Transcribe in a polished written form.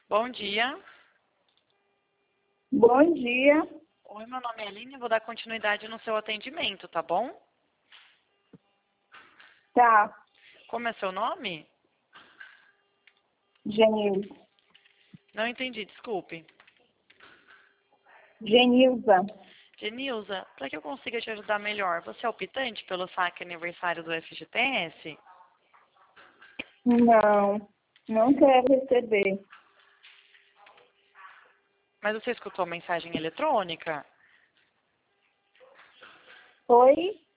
Bom dia. Bom dia. Oi, meu nome é Aline, eu vou dar continuidade no seu atendimento, tá bom? Tá, Como é seu nome? Genilza. Não entendi, desculpe. Genilza. Genilza, para que eu consiga te ajudar melhor, você é optante pelo saque aniversário do FGTS? Não quero receber. Mas você escutou a mensagem eletrônica? Oi?